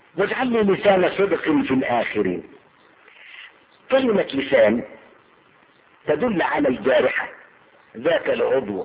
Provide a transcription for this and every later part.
واجعل لي لسان صدق في الآخرين. كلمة لسان تدل على الجارحة ذاك العضو،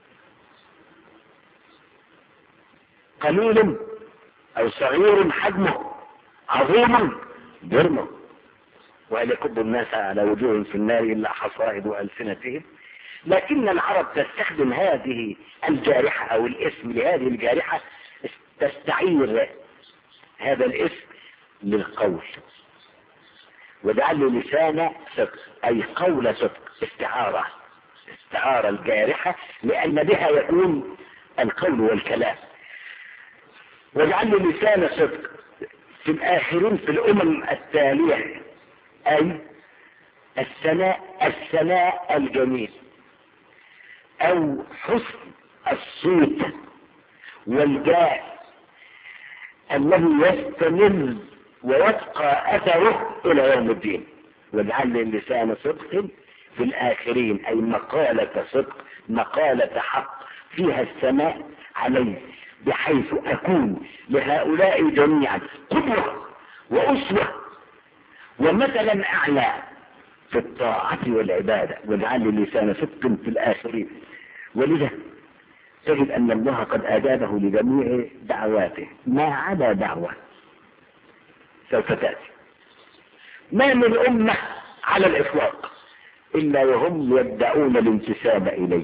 قليل أو صغير حجمه، عظيم جرمه، وهل يكب الناس على وجوههم في النار إلا حصائد ألسنتهم. لكن العرب تستخدم هذه الجارحة أو الاسم لهذه الجارحة، تستعير هذا الاسم للقول. واجعل لي لسان صدق أي قول صدق، استعارة الجارحة لأن بها يكون القول والكلام. واجعل لي لسان صدق في الآخرين في الأمم التالية، أي الثناء الجميل أو حسن الصوت والجاه الذي يستمر ويبقى أثره إلى يوم الدين. واجعل لي لسان صدق في الآخرين أي مقالة صدق، مقالة حق فيها الثناء عليه، بحيث أكون لهؤلاء جميعا قدوة وأسوة ومثلا أعلى في الطاعة والعبادة. واجعل لي لسان صدق في الآخرين. ولذا تجد أن الله قد أجابه لجميع دعواته ما عدا دعوة سوف تأتي. ما من أمة على الإطلاق إلا وهم يدعون الانتساب إليه.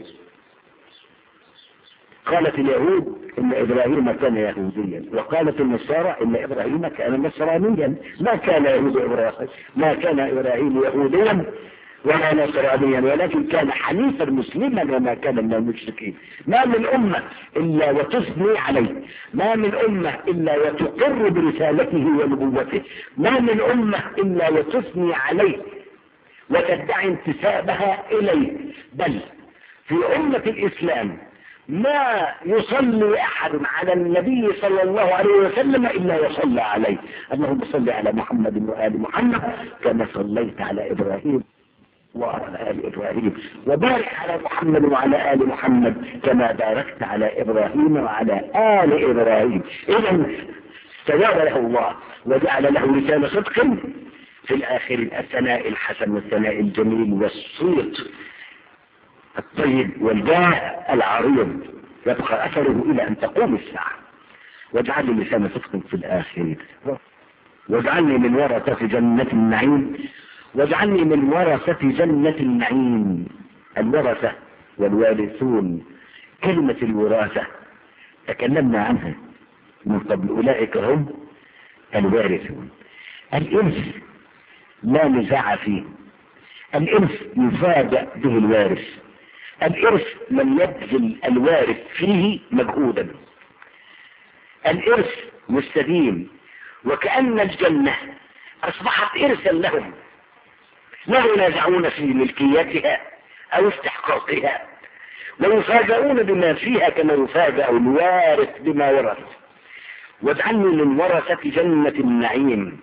قالت اليهود إن إبراهيم كان يهوديا، وقالت النصارى إن إبراهيم كان نصرانيا. ما كان إبراهيم يهوديا ولا نصرانيا، ولكن كان حنيفا مسلما وما كان من المشركين. ما من أمة إلا وتثني عليه، ما من أمة إلا وتقر برسالته ونبوته، ما من أمة إلا وتثني عليه وتدعي انتسابها إليه. بل في أمة الإسلام ما يصلي أحد على النبي صلى الله عليه وسلم إلا يصلى عليه. اللهم صل على محمد وآل محمد كما صليت على إبراهيم وعلى آل إبراهيم، وبارك على محمد وعلى آل محمد كما باركت على إبراهيم وعلى آل إبراهيم. إذن استجاب له الله وجعل له لسان صدق في الآخر، الثناء الحسن والثناء الجميل والصوت الطيب والجاه العريض يبقى أثره إلى أن تقوم الساعة. واجعل لي لسان صدق في الآخر، واجعلني من ورثة جنة النعيم، واجعلني من ورثة جنة النعيم. الورثة والوارثون، كلمة الوراثة تكلمنا عنها من قبل، أولئك هم الوارثون. الإرث لا نزاع فيه، الإرث يفاجأ به الوارث، الإرث من يبذل الوارث فيه مجهودا، الإرث مستديم، وكأن الجنة أصبحت إرثا لهم، لا ينازعون في ملكيتها أو استحقاقها، ويفاجئون بما فيها كما يفاجأ الوارث بما ورث. واجعلني من ورثة جنة النعيم،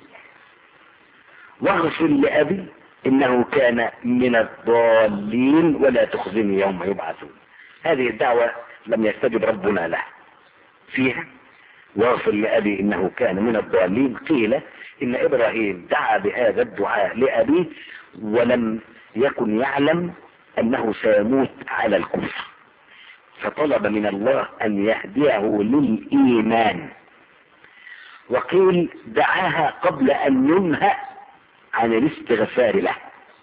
واغفر لأبي إنه كان من الضالين ولا تخزني يوم يبعثون. هذه الدعوة لم يستجب ربنا له فيها، واغفر لأبي إنه كان من الضالين. قيل إن إبراهيم دعا بهذا الدعاء لأبيه ولم يكن يعلم أنه سيموت على الكفر، فطلب من الله أن يهديه للإيمان. وقيل دعاها قبل أن ينهى عن الاستغفار له،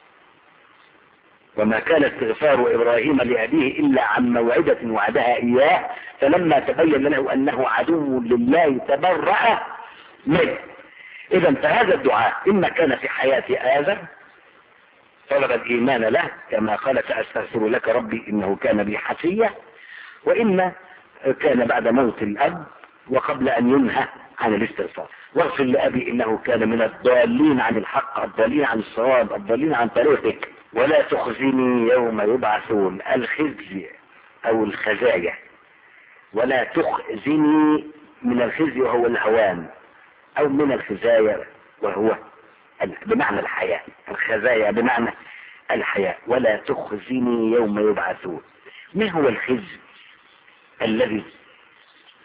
وما كان استغفار إبراهيم لأبيه إلا عن موعدة وعدها إياه، فلما تبين له أنه عدو لله تبرأ منه. إذا فهذا الدعاء إما كان في حياة آذر طلب الإيمان له كما قال سأستغفر لك ربي إنه كان بي حفيا، وإما كان بعد موت الأب وقبل أن ينهى عن الاستغفار. واغفر لأبي إنه كان من الضالين عن الحق، الضالين عن الصواب، الضالين عن طريقك، ولا تخزني يوم يبعثون. الخزي أو الخزايا، ولا تخزني من الخزي وهو الهوان، أو من الخزايا وهو بمعنى الحياة، الخزايا بمعنى الحياة. ولا تخزني يوم يبعثون. ما هو الخزي الذي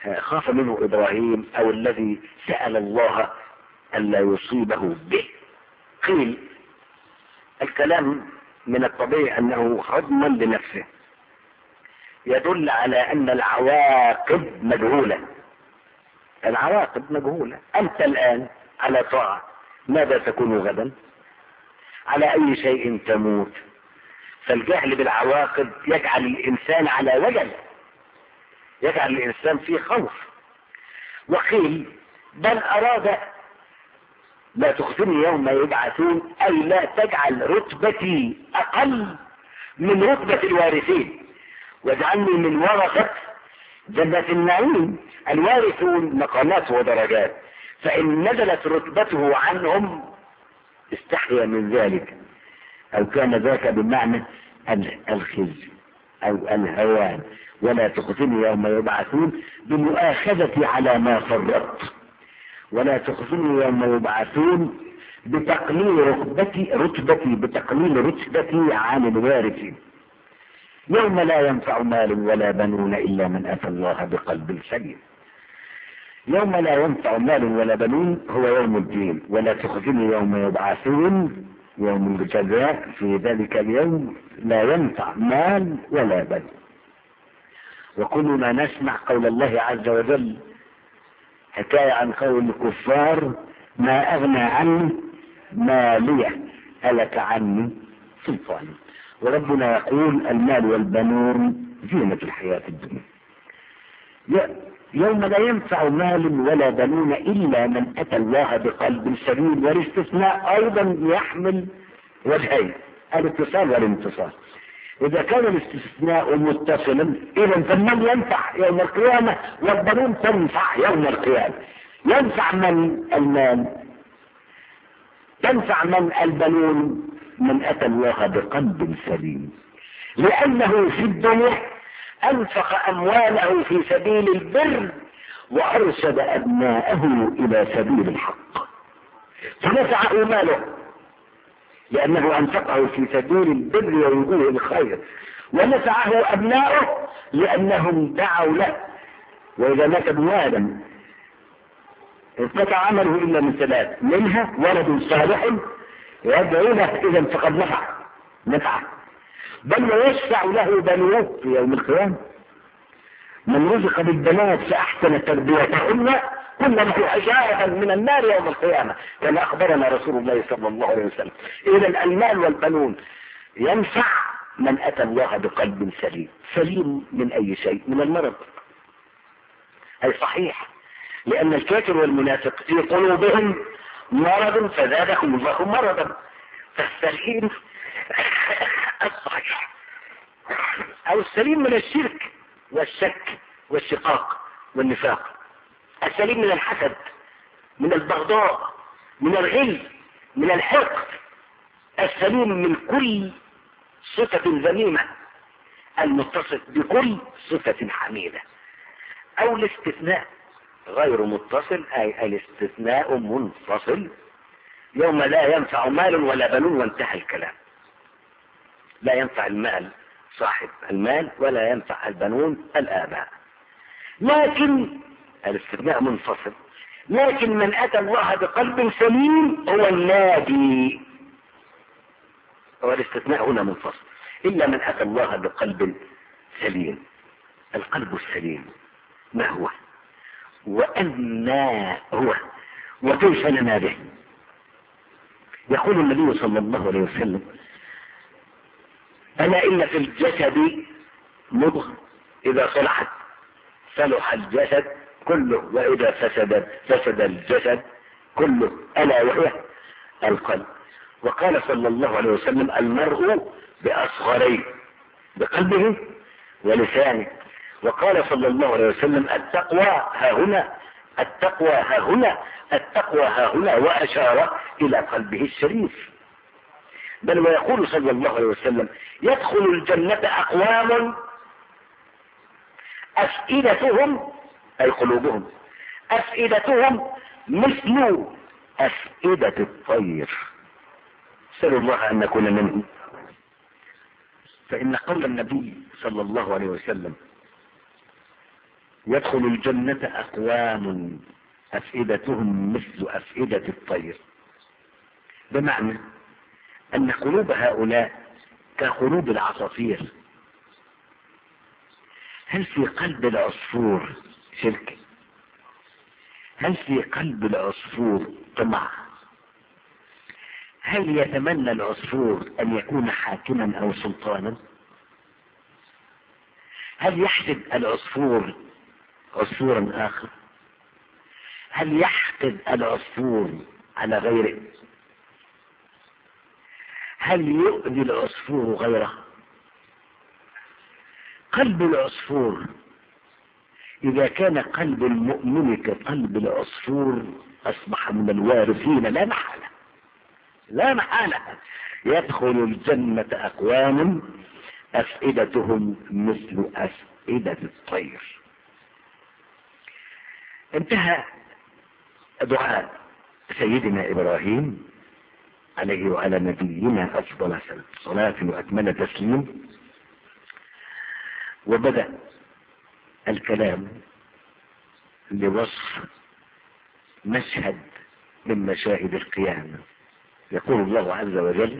خاف منه إبراهيم أو الذي سأل الله ألا يصيبه به. قيل الكلام من الطبيعي أنه خضما لنفسه، يدل على أن العواقب مجهولة. العواقب مجهولة. أنت الآن على طاعة، ماذا تكون غدا؟ على أي شيء تموت؟ فالجهل بالعواقب يجعل الإنسان على وجل، يجعل الإنسان في خوف. وقيل بل أراد لا تخزني يوم يبعثون، أي لا تجعل رتبتي أقل من رتبة الوارثين، واجعلني من ورثة جنة النعيم. الوارثون مقامات ودرجات، فإن نزلت رتبته عنهم استحيا من ذلك، أو كان ذاك بمعنى الخزي أو الهوان. ولا تخزني يوم يبعثون بمؤاخذتي على ما فرطت، ولا تخزني يوم يبعثون بتقليل رتبتي بتقليل رتبتي عن الوارثين. يوم لا ينفع مال ولا بنون إلا من أتى الله بقلب سليم. يوم لا ينفع مال ولا بنون هو يوم الدين. ولا تخزني يوم يبعثون يوم الجزاء، في ذلك اليوم لا ينفع مال ولا بنون. وكلنا نسمع قول الله عز وجل حكاية عن قول الكفار ما أغنى عني مالية هلك عني سلطاني. وربنا يقول المال والبنون زينة الحياة الدنيا. يوم لا ينفع مال ولا بنون إلا من أتى الله بقلب سليم. والاستثناء أيضا يحمل وجهين، الاتصال والانتصال. إذا كان الاستثناء متصلا إذا فالمال ينفع يوم القيامة والبنون تنفع يوم القيامة. ينفع من المال، تنفع من البنون من أتى الله بقلب سليم، لأنه في الدنيا أنفق أمواله في سبيل البر وأرشد أبناءه إلى سبيل الحق، فنفعه ماله لأنه أنفقه في سبيل البر ووجوه الخير، ونفعه أبناؤه لأنهم دعوا له. وإذا مات ابن آدم انقطع عمله إلا من ثلاث، منها ولد صالح يدعو له، إذا فقد نفعه. بل ويشفع له بنوه في يوم القيامة. من رزق بالبنات فأحسن تربيتهن كن له حجارة من النار يوم القيامة، كما أخبرنا رسول الله صلى الله عليه وسلم. إذا المال والبنون ينفع من أتى الله بقلب سليم. سليم من أي شيء؟ من المرض. أي صحيح، لأن الكافر والمنافق في قلوبهم مرض فزادهم الله مرضا. فالسليم الصحيح أو السليم من الشرك والشك والشقاق والنفاق، السليم من الحسد، من البغضاء، من الغل، من الحقد، السليم من كل صفة ذميمة، المتصف بكل صفة حميدة. أو الاستثناء غير متصل، أي الاستثناء منفصل. يوم لا ينفع مال ولا بنون، وانتهى الكلام. لا ينفع المال صاحب المال ولا ينفع البنون الآباء. لكن الاستثناء منفصل. لكن من أتى الله بقلب سليم هو الناجي. هو الاستثناء هنا منفصل. إلا من أتى الله بقلب سليم. القلب السليم ما هو؟ وأنا هو؟ وكيف لنا به؟ يقول النبي صلى الله عليه وسلم ألا إن في الجسد مضغة إذا صلحت صلح الجسد كله، وإذا فسد الجسد كله، ألا وهي القلب. وقال صلى الله عليه وسلم المرء بأصغريه، بقلبه ولسانه. وقال صلى الله عليه وسلم التقوى ها هنا، التقوى ها هنا، التقوى ها هنا، وأشار إلى قلبه الشريف. بل ويقول صلى الله عليه وسلم يدخل الجنة أقوام أفئدتهم أي قلوبهم أفئدتهم مثل أفئدة الطير. سأل الله أن نكون منهم. فإن قول النبي صلى الله عليه وسلم يدخل الجنة أقوام أفئدتهم مثل أفئدة الطير، بمعنى أن قلوب هؤلاء كقلوب العصافير. هل في قلب العصفور شرك؟ هل في قلب العصفور طمع؟ هل يتمنى العصفور أن يكون حاكما أو سلطانا؟ هل يحسد العصفور عصفورا آخر؟ هل يحقد العصفور على غيره؟ هل يؤذي العصفور غيره؟ قلب العصفور إذا كان قلب المؤمن كقلب العصفور أصبح من الوارثين لا محالة، لا محالة. يدخل الجنة أقوام أفئدتهم مثل أفئدة الطير. انتهى دعاء سيدنا إبراهيم عليه وعلى نبينا أفضل صلاة وأكمل تسليم، وبدأ الكلام لوصف مشهد من مشاهد القيامة. يقول الله عز وجل: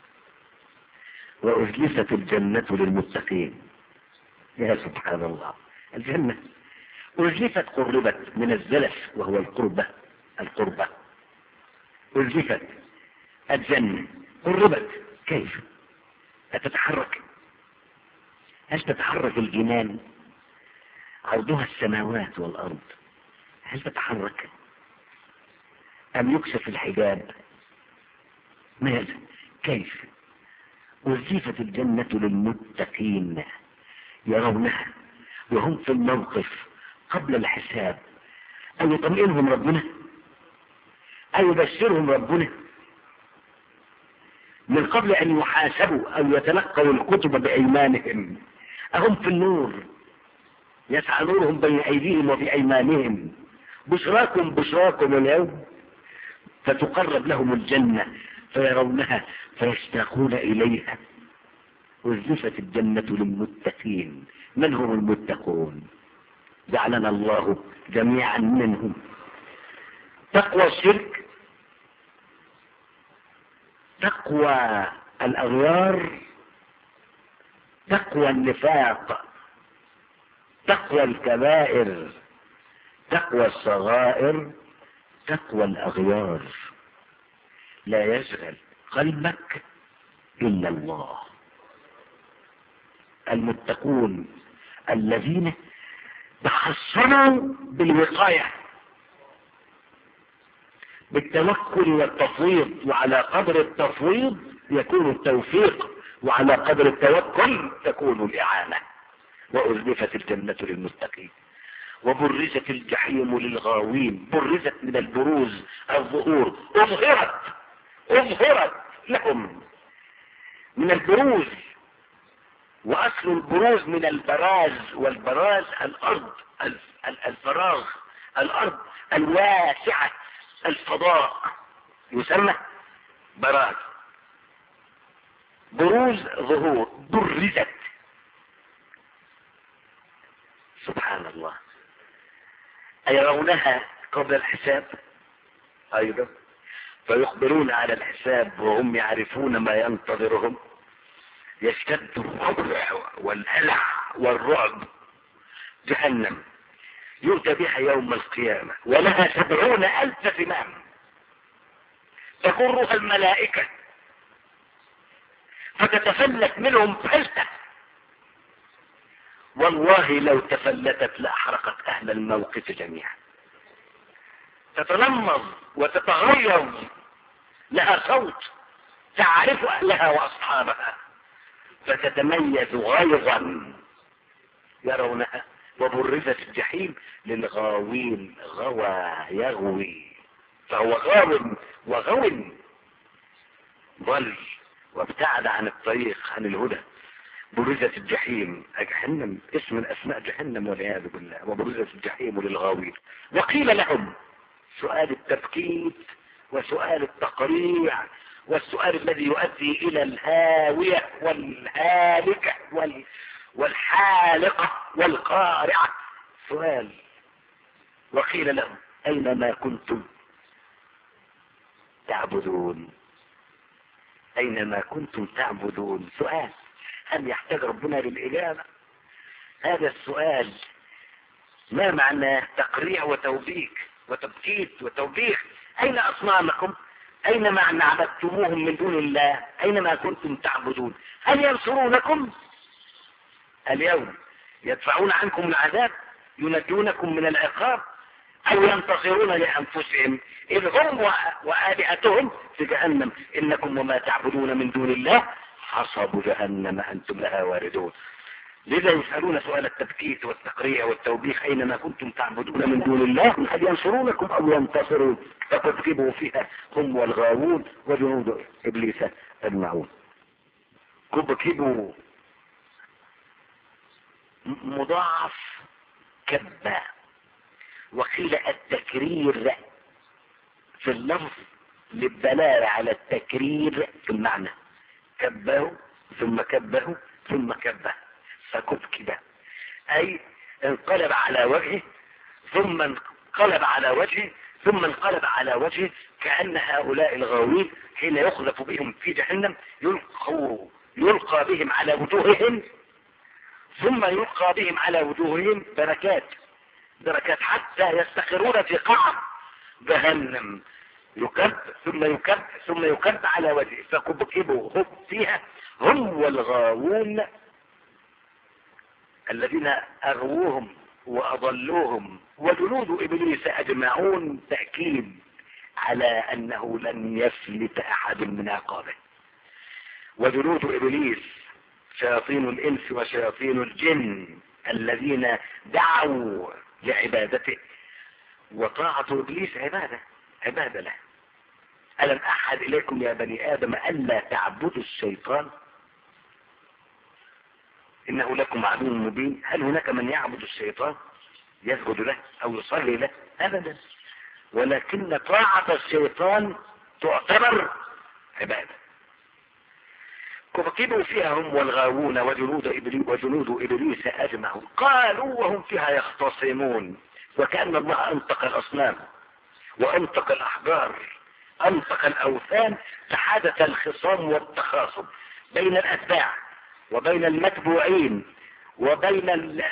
وأزلفت الجنة للمتقين. يا سبحان الله، الجنة أزلفت، قربت من الزلف وهو القربة. أزلفت الجنة، قربت. كيف أتتحرك؟ هل تتحرك الجنان عرضها السماوات والأرض؟ هل تتحرك أم يكشف الحجاب؟ ماذا؟ كيف؟ أزلفت الجنة للمتقين يرونها وهم في الموقف قبل الحساب. أو يطمئنهم ربنا، أو يبشرهم ربنا من قبل أن يحاسبوا أو يتلقوا الكتب بأيمانهم. أهم في النور يسعى نورهم بين أيديهم وبأيمانهم. بشراكم اليوم، فتقرب لهم الجنة فيرونها فيشتاقون إليها. أزلفت الجنة للمتقين. من هم المتقون؟ جعلنا الله جميعا منهم. تقوى الشرك، تقوى الأغيار، تقوى النفاق، تقوى الكبائر، تقوى الصغائر، تقوى الأغيار. لا يشغل قلبك إلا الله. المتقون الذين تحصنوا بالوقاية، بالتوكل والتفويض، وعلى قدر التفويض يكون التوفيق، وعلى قدر التوكل تكون الإعانة. وأزلفت الجنة للمتقين وبرزت الجحيم للغاوين. برزت من البروز، الظهور. أظهرت لهم من البروز. وأصل البروز من البراز، والبراز الأرض، الفراغ، الأرض الواسعة، الفضاء، يسمى براز. بروز، ظهور. برزت، سبحان الله. أيرونها قبل الحساب؟ أيضا. فيخبرون على الحساب وهم يعرفون ما ينتظرهم. يشتد الروع والهلع والرعب. جهنم يؤتى بها يوم القيامة ولها 70,000 زمام تقرها الملائكة فتتفلت منهم فلتة. والله لو تفلتت لأحرقت أهل الموقف جميعا. تتلمظ وتتغيظ، لها صوت تعرف أهلها وأصحابها، فتتميز غيظا. يرونها. وبرزت الجحيم للغاوين. غوى يغوي، فهو غاو ضل وابتعد عن الطريق، عن الهدى. برزت الجحيم، جهنم اسم من اسماء جهنم والعياذ بالله. وبرزت الجحيم للغاوين. وقيل لهم، سؤال التبكيت وسؤال التقريع والسؤال الذي يؤدي الى الهاوية والهالكة والحالقة والقارعة. سؤال. وقيل لهم أين ما كنتم تعبدون؟ أين ما كنتم تعبدون؟ سؤال، هل يحتاج ربنا للإجابة؟ هذا السؤال ما معناه؟ تقريع وتوبيك وتبكيت وتوبيخ. أين أصنامكم؟ أين ما عبدتموهم من دون الله؟ أين ما كنتم تعبدون؟ هل ينصرونكم اليوم؟ يدفعون عنكم العذاب؟ ينجونكم من العقاب؟ أو ينتصرون لأنفسهم إذ هم وآلهتهم في جهنم إنكم وما تعبدون من دون الله حصب جهنم أنتم لها واردون. لذا يسألون سؤال التبكيت والتقريع والتوبيخ أين ما كنتم تعبدون من دون الله هل ينصرونكم أو ينتصرون؟ فكبكبوا فيها هم والغاوون وجنود إبليس أجمعون. كبكبوا مضاعف كبا. وقيل التكرير في اللفظ للدلالة على التكرير في المعنى. كبه ثم كبه ثم كبه فكبكب أي انقلب على وجهه ثم انقلب على وجهه ثم انقلب على وجهه، كأن هؤلاء الغاوين حين يقذف بهم في جهنم يلقى بهم على وجوههم ثم يلقى بهم على وجوههم دركات حتى يستقرون في قعر جهنم، يكب ثم يكب ثم يكب على وجهه فكبكبوا هم فيها هم والغاوون الذين أغووهم وأضلوهم وجنود إبليس أجمعون، تأكيد على أنه لن يفلت أحد من عقابه. وجنود إبليس شياطين الإنس وشياطين الجن الذين دعوا لعبادته، وطاعة إبليس عبادة له. ألم أحد إليكم يا بني آدم ألا تعبدوا الشيطان إنه لكم عدو مبين. هل هناك من يعبد الشيطان يسجد له أو يصلي له؟ أبدا، ولكن طاعة الشيطان تعتبر عبادة. كبكبوا فيها هم والغاوون وجنود إبليس أجمعون. قالوا وهم فيها يختصمون، وكأن الله أنطق الأصنام وأنطق الأحجار أنطق الأوثان، فحدث الخصام والتخاصم بين الأتباع وبين المتبوعين وبين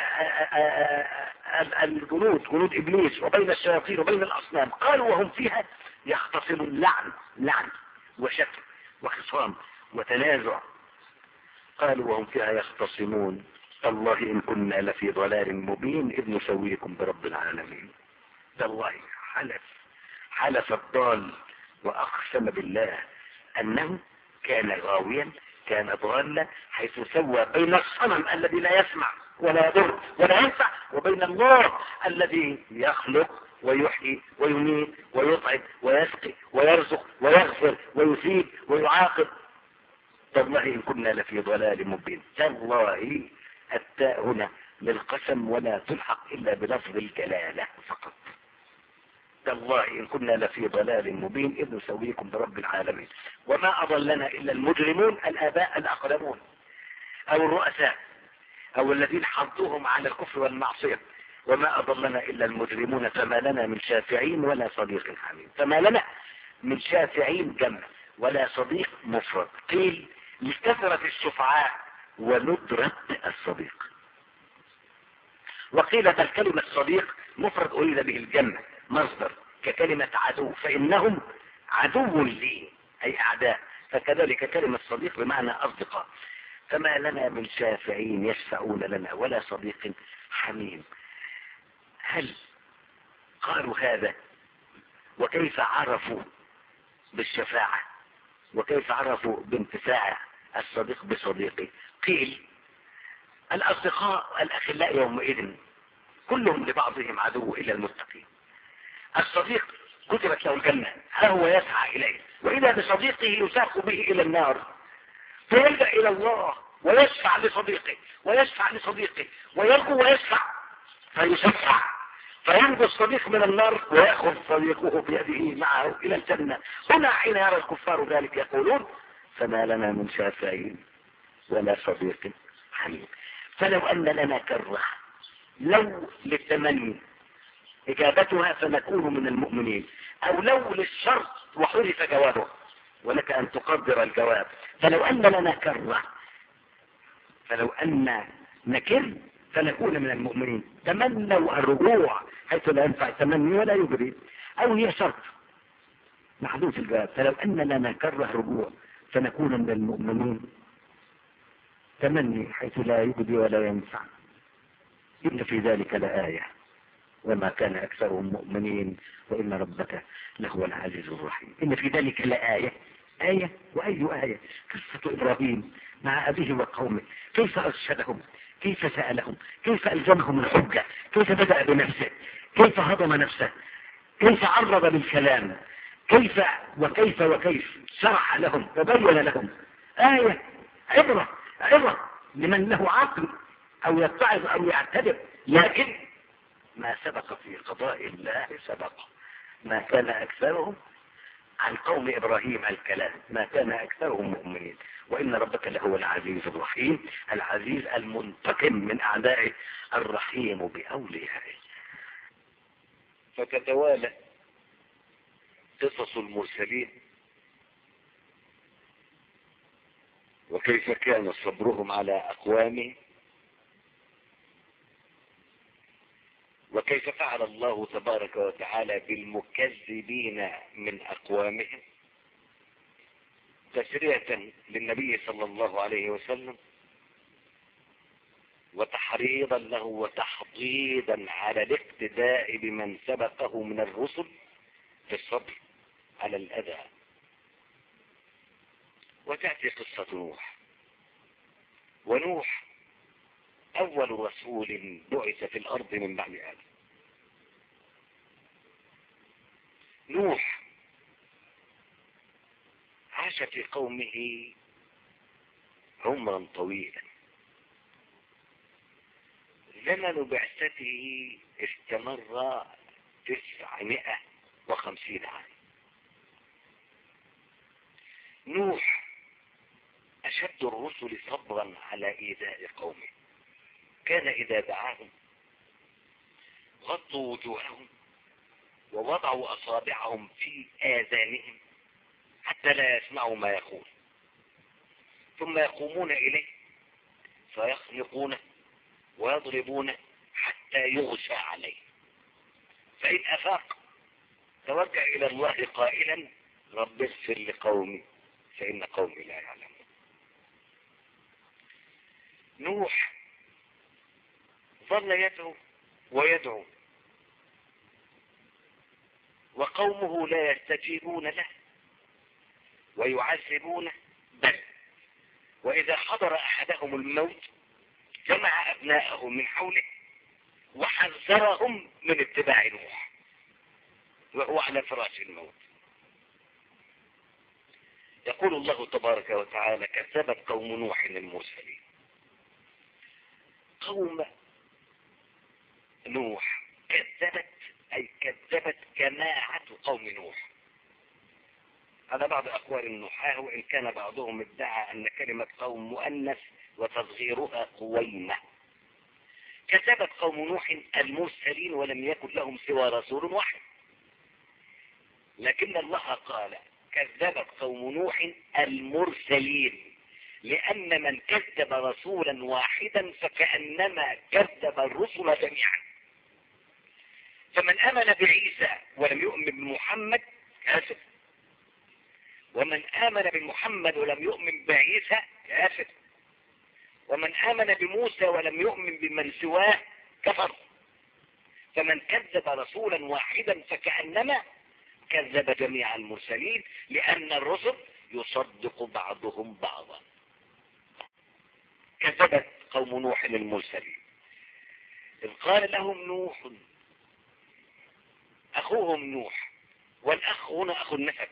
جنود إبليس وبين الشياطين وبين الأصنام. قالوا وهم فيها يختصمون، لعن وشتم وخصام وتنازع. قالوا وهم فيها يختصمون تالله إن كنا لفي ضلال مبين إذ نسويكم برب العالمين. تالله حلف الضال وأقسم بالله أنه كان غاويا كان ضالا، حيث سوى بين الصنم الذي لا يسمع ولا يضر ولا ينفع وبين الله الذي يخلق ويحيي ويميت ويطعم ويسقي ويرزق ويغفر ويثيب ويعاقب. تالله إن كنا لفي ضلال مبين. تالله التاء هنا للقسم ولا تلحق إلا بلفظ الجلالة فقط. تالله إن كنا لفي ضلال مبين إذ نسويكم برب العالمين. وما أضلنا إلا المجرمون، الآباء الأقدمون أو الرؤساء أو الذين حضوهم على الكفر والمعصية. وما أضلنا إلا المجرمون فما لنا من شافعين ولا صديق حميم. فما لنا من شافعين جمع ولا صديق مفرد. قيل لكثرة الشفعاء وندرة الصديق. وقيل الكلمة صديق مفرد أريد به الجمع مصدر ككلمة عدو، فإنهم عدو لي أي أعداء، فكذلك كلمة صديق بمعنى أصدقاء. فما لنا من شافعين يشفعون لنا ولا صديق حميم. هل قالوا هذا وكيف عرفوا بالشفاعة وكيف عرفوا بانتفاع الصديق بصديقه؟ قيل الأصدقاء الأخلاء يومئذ كلهم لبعضهم عدو إلا المتقين. الصديق كتبت له الجنة ها هو يسعى إليه، وإذا بصديقه يساق به إلى النار، فيلجأ إلى الله ويشفع لصديقه ويشفع لصديقه ويرجو ويشفع فيشفع فينجو الصديق من النار ويأخذ صديقه بيده معه إلى الجنة. هنا حين يرى الكفار ذلك يقولون فما لنا من شافعين ولا صديق حميم. فلو أن لنا كرة لو للتمني إجابتها فنكون من المؤمنين، أو لو للشرط وحذف جوابه ولك أن تقدر الجواب. فلو أن لنا كرة، فلو أن نكر فنكون من المؤمنين. تمنوا الرجوع حيث لا ينفع التمني ولا يجري، أو هي شرط محذوف الجواب. فلو أننا نكره رجوع فنكون من المؤمنين. تمني حيث لا يجري ولا ينفع. إن في ذلك لآية وما كان أكثرهم مؤمنين وإن ربك لهو العزيز الرحيم. إن في ذلك لآية. آية وأي آية؟ قصة إبراهيم مع أبيه وقومه، كيف أرشدهم، كيف سألهم، كيف ألزمهم الحجة، كيف بدأ بنفسه، كيف هضم نفسه، كيف عرض بالكلام، كيف وكيف شرح لهم وبين لهم. آية، عبرة لمن له عقل أو يتعظ أو يعتبر. لكن ما سبق في قضاء الله سبق. ما كان أكثرهم عن قوم إبراهيم الكلام، ما كان أكثرهم مؤمنين وإن ربك لهو العزيز الرحيم. العزيز المنتقم من أعدائه، الرحيم بأوليائه. فتتوالى قصص المرسلين وكيف كان صبرهم على أقوامهم، وكيف فعل الله تبارك وتعالى بالمكذبين من أقوامهم، تسرية للنبي صلى الله عليه وسلم وتحريضا له وتحضيضا على الاقتداء بمن سبقه من الرسل في الصبر على الأذى. وتأتي قصة نوح. ونوح أول رسول بعث في الأرض من بعد آدم. نوح عاش في قومه عمرا طويلا. زمن بعثته استمر 950 عام. نوح أشد الرسل صبرا على إيذاء قومه. كان إذا دعاهم غطوا وجوههم ووضعوا أصابعهم في آذانهم حتى لا يسمعوا ما يقول، ثم يقومون إليه فيخنقونه ويضربونه حتى يغشى عليه. فإن أفاق توجه إلى الله قائلا رب اغفر لقومي فإن قومي لا يعلمون. نوح ظل يدعو ويدعو وقومه لا يستجيبون له ويعذبونه، بل وإذا حضر أحدهم الموت جمع أبناءه من حوله وحذرهم من اتباع نوح وهو على فراش الموت. يقول الله تبارك وتعالى كذبت قوم نوح المرسلين. قوم نوح كذبت، أي كذبت جماعة قوم نوح. هذا بعض أقوال النحاة، وإن كان بعضهم ادعى أن كلمة قوم مؤنث وتصغيرها قويمة. كذبت قوم نوح المرسلين ولم يكن لهم سوى رسول واحد، لكن الله قال كذبت قوم نوح المرسلين، لأن من كذب رسولا واحدا فكأنما كذب الرسل جميعا. فمن آمن بعيسى ولم يؤمن بمحمد كافر، ومن آمن بمحمد ولم يؤمن بعيسى كافر، ومن آمن بموسى ولم يؤمن بمن سواه كفر. فمن كذب رسولا واحدا فكأنما كذب جميع المرسلين، لأن الرسل يصدق بعضهم بعضا. كذبت قوم نوح المرسلين إذ قال لهم نوح، أخوهم نوح، والأخ هنا أخو النسب،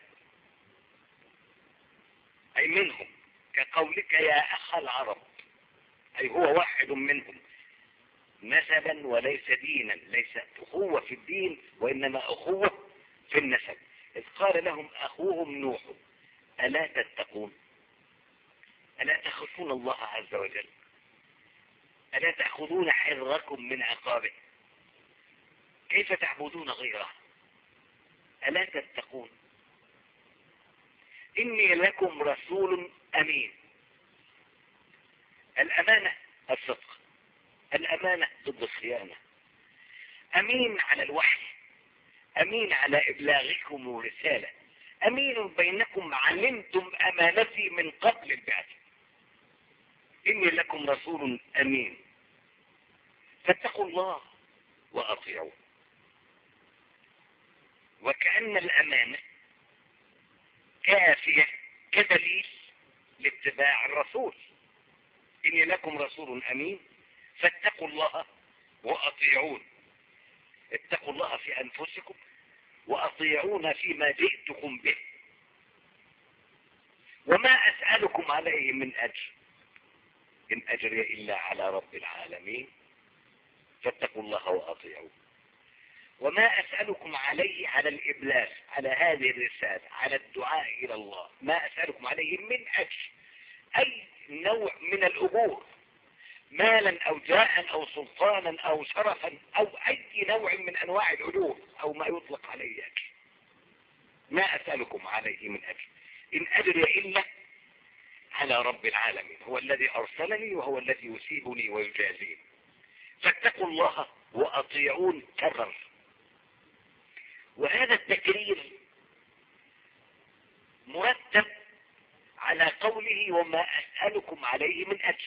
أي منهم، كقولك يا أخ العرب، أي هو واحد منهم نسبا وليس دينا، ليس أخوة في الدين وإنما أخوة في النسب. إذ قال لهم أخوهم نوح ألا تتقون، ألا تخافون الله عز وجل، ألا تأخذون حذركم من عقابه؟ كيف تعبدون غيره؟ ألا تتقون؟ إني لكم رسول أمين. الأمانة الصدق، الأمانة ضد الخيانة. أمين على الوحي، أمين على إبلاغكم رسالة، أمين بينكم علمتم أمانتي من قبل البعث. إني لكم رسول أمين فاتقوا الله وأطيعوا. وكأن الأمانة كافية كدليل لاتباع الرسول. إني لكم رسول أمين فاتقوا الله وأطيعون. اتقوا الله في أنفسكم وأطيعون فيما جئتكم به. وما أسألكم عليه من أجر، إن أجري إلا على رب العالمين فاتقوا الله وأطيعون. وما أسألكم عليه على الإبلاغ، على هذه الرسالة، على الدعاء إلى الله، ما أسألكم عليه من أجر، أي نوع من الأجور، مالا أو جاء أو سلطانا أو شرفا أو أي نوع من أنواع الأجور أو ما يطلق عليه أجر. ما أسألكم عليه من أجر، إن أجري إلا على رب العالمين، هو الذي أرسلني وهو الذي يسيبني ويجازيني. فاتقوا الله وأطيعون كرر. وهذا التكرير مرتب على قوله وما أسألكم عليه من أجر.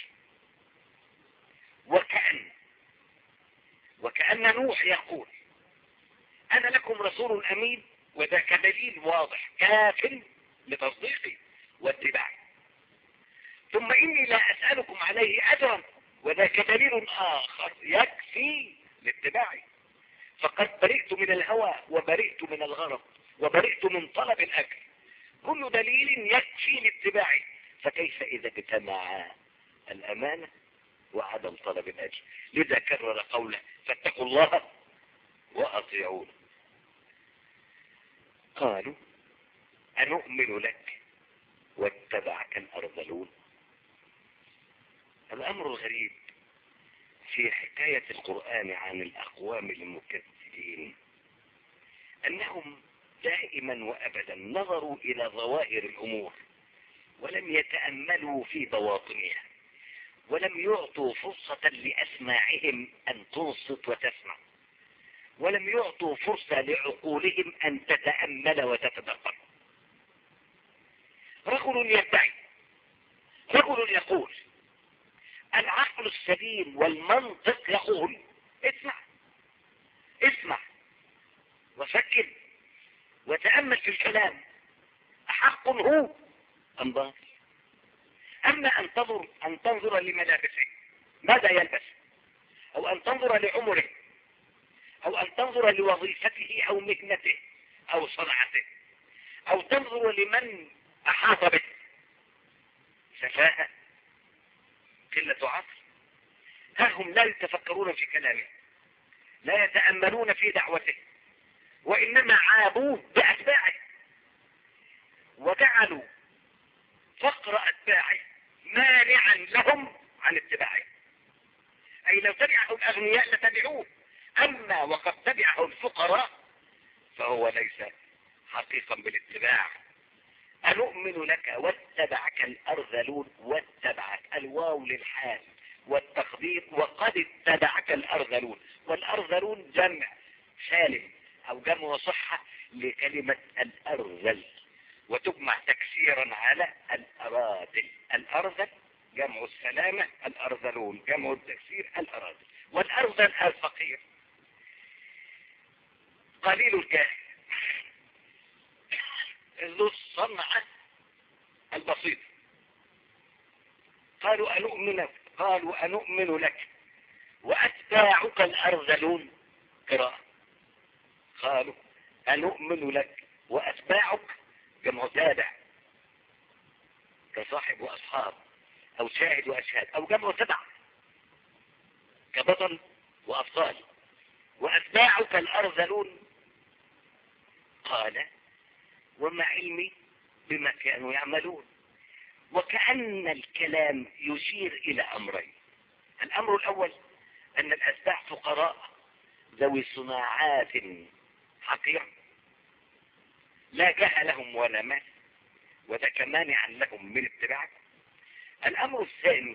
وكأن نوح يقول أنا لكم رسول أمين، وذاك دليل واضح كاف لتصديقي واتباعي. ثم إني لا أسألكم عليه أجرا، وذاك دليل آخر يكفي لاتباعي. فقد برئت من الهوى وبرئت من الغرض وبرئت من طلب الأجر، كل دليل يكفي لاتباعي. فكيف إذا اجتمع الأمانة وعدم طلب الأجر؟ لذا كرر قوله فاتقوا الله وأطيعون. قالوا أنؤمن لك واتبعك الأرذلون. الأمر الغريب في حكاية القرآن عن الأقوام المكذبين أنهم دائما وأبدا نظروا إلى ظواهر الأمور ولم يتأملوا في بواطنها، ولم يعطوا فرصة لأسماعهم أن تنصت وتسمع، ولم يعطوا فرصة لعقولهم أن تتأمل وتتدبر. رجل يدعي، رجل يقول، العقل السليم والمنطق يقول اسمع وفكر وتأمل في الكلام، أحق هو أم باطل؟ أما أن تنظر لملابسه ماذا يلبس، أو أن تنظر لعمره، أو أن تنظر لوظيفته أو مهنته أو صنعته، أو تنظر لمن أحاط به، سفاهة، قلة عقل. هم لا يتفكرون في كلامه، لا يتأملون في دعوته، وإنما عابوه بأتباعه وجعلوا فقر أتباعه مانعا لهم عن اتباعه. أي لو تبعه الأغنياء لتبعوه، أما وقد تبعه الفقراء فهو ليس حقيقا بالاتباع. أنؤمن لك واتبعك الأرذلون. واتبعك الواو للحال والتقدير، وقد اتبعك الأرذلون. والأرذلون جمع سالم أو جمع صحة لكلمة الأرذل، وتجمع تكسيرا على الأراذل. الأرذل جمع السلامة، الأرذلون جمع التكسير الأراذل. والأرذل الفقير قليل الكاهن ذو الصنعة البسيط. قالوا أنؤمن لك وأتباعك الأرذلون. قراءة. قالوا أنؤمن لك وأتباعك جمع تابع كصاحب وأصحاب أو شاهد وأشهاد، أو جمع تبع كبطل وأبطال. وأتباعك الأرذلون. قال وما علمي بما كانوا يعملون. وكأن الكلام يشير إلى أمرين. الأمر الأول أن الأتباع فقراء ذوي صناعات حقيرة لا جاه لهم ولا مال، وده كمانعا لهم من اتباعه. الأمر الثاني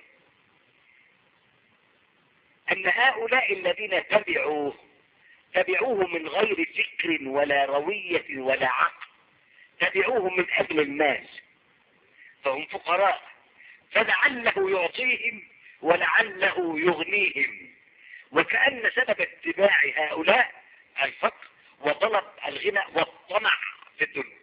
أن هؤلاء الذين تبعوه من غير فكر ولا روية ولا عقل، تبعوه من أجل المال، فهم فقراء، فلعله يعطيهم ولعله يغنيهم، وكأن سبب اتباع هؤلاء الفقر وطلب الغنى والطمع في الدنيا.